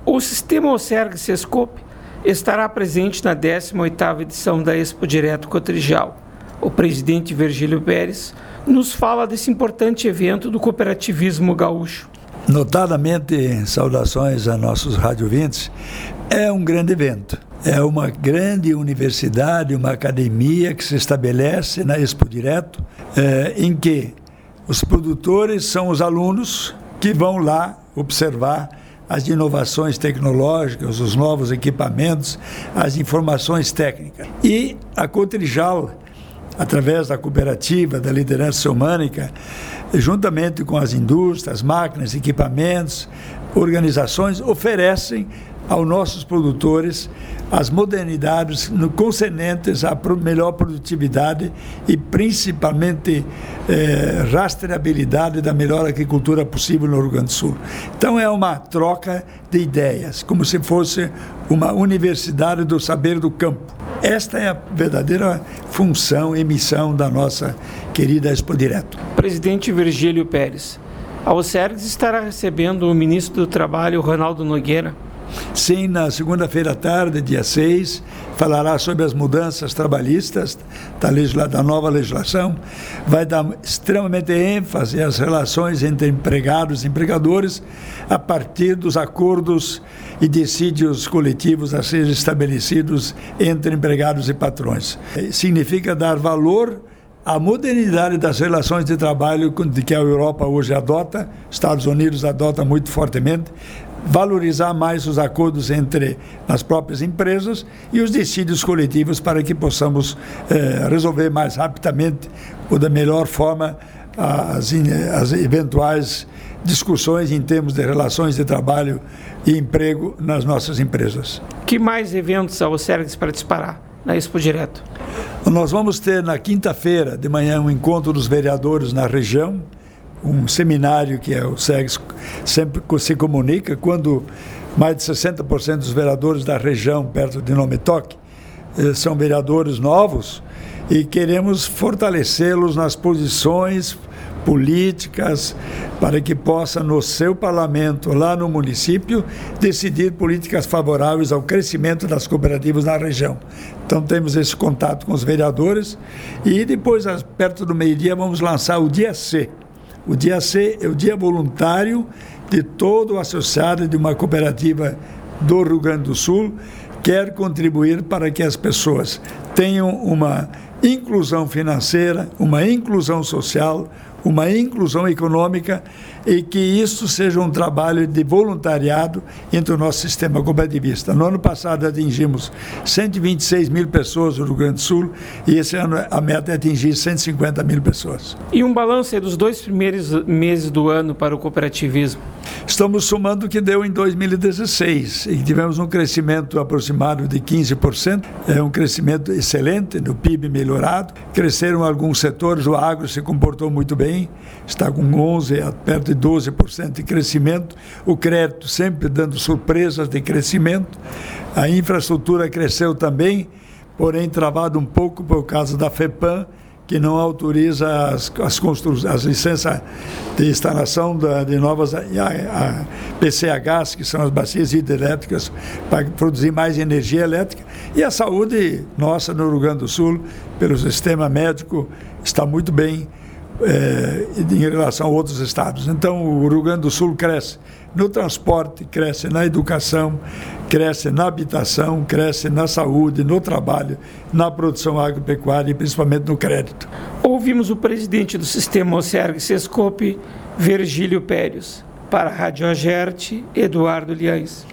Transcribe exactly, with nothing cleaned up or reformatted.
O sistema Oserg-Sescope estará presente na décima oitava edição da Expo Direto Cotrijal. O presidente Virgílio Pérez nos fala desse importante evento do cooperativismo gaúcho. Notadamente, saudações a nossos radiovintes, é um grande evento. É uma grande universidade, uma academia que se estabelece na Expo Direto, é, em que os produtores são os alunos que vão lá observar as inovações tecnológicas, os novos equipamentos, as informações técnicas. E a Cotrijal, através da cooperativa, da liderança humânica, juntamente com as indústrias, máquinas, equipamentos, organizações, oferecem aos nossos produtores as modernidades no concernentes à melhor produtividade e principalmente eh, rastreabilidade da melhor agricultura possível no Rio Grande do Sul. Então é uma troca de ideias, como se fosse uma universidade do saber do campo. Esta é a verdadeira função e missão da nossa querida Expo Direto. Presidente Virgílio Pérez, a Oserg estará recebendo o ministro do Trabalho, Ronaldo Nogueira. Sim, na segunda-feira à tarde, dia seis, falará sobre as mudanças trabalhistas da, legisla- da nova legislação, vai dar extremamente ênfase às relações entre empregados e empregadores a partir dos acordos e dissídios coletivos a serem estabelecidos entre empregados e patrões. Significa dar valor à modernidade das relações de trabalho que a Europa hoje adota, Estados Unidos adota muito fortemente, valorizar mais os acordos entre as próprias empresas e os dissídios coletivos para que possamos eh, resolver mais rapidamente ou da melhor forma as, as eventuais discussões em termos de relações de trabalho e emprego nas nossas empresas. Que mais eventos a Oserg participará na Expo Direto? Nós vamos ter na quinta-feira de manhã um encontro dos vereadores na região, um seminário que o Oserg sempre se comunica, quando mais de sessenta por cento dos vereadores da região, perto de Nometoc, são vereadores novos e queremos fortalecê-los nas posições políticas para que possa, no seu parlamento, lá no município, decidir políticas favoráveis ao crescimento das cooperativas na região. Então temos esse contato com os vereadores e depois, perto do meio-dia, vamos lançar o Dia C. O Dia C é o dia voluntário de todo associado de uma cooperativa do Rio Grande do Sul quer contribuir para que as pessoas tenham uma inclusão financeira, uma inclusão social, uma inclusão econômica e que isso seja um trabalho de voluntariado entre o nosso sistema cooperativista. No ano passado atingimos cento e vinte e seis mil pessoas no Rio Grande do Sul e esse ano a meta é atingir cento e cinquenta mil pessoas. E um balanço aí dos dois primeiros meses do ano para o cooperativismo? Estamos somando o que deu em dois mil e dezesseis e tivemos um crescimento aproximado de quinze por cento, é um crescimento excelente no P I B melhorado, cresceram alguns setores, o agro se comportou muito bem, está com onze por cento, perto de doze por cento de crescimento, o crédito sempre dando surpresas de crescimento, a infraestrutura cresceu também, porém travado um pouco por causa da FEPAM, que não autoriza as, as, constru... as licenças de instalação da, de novas a, a P C Hs, que são as bacias hidrelétricas, para produzir mais energia elétrica. E a saúde nossa no Rio Grande do Sul, pelo sistema médico, está muito bem é, em relação a outros estados. Então, o Rio Grande do Sul cresce no transporte, cresce na educação, cresce na habitação, cresce na saúde, no trabalho, na produção agropecuária e principalmente no crédito. Ouvimos o presidente do sistema Oserg-Sescope, Virgílio Pérez. Para a Rádio Agerte, Eduardo Liães.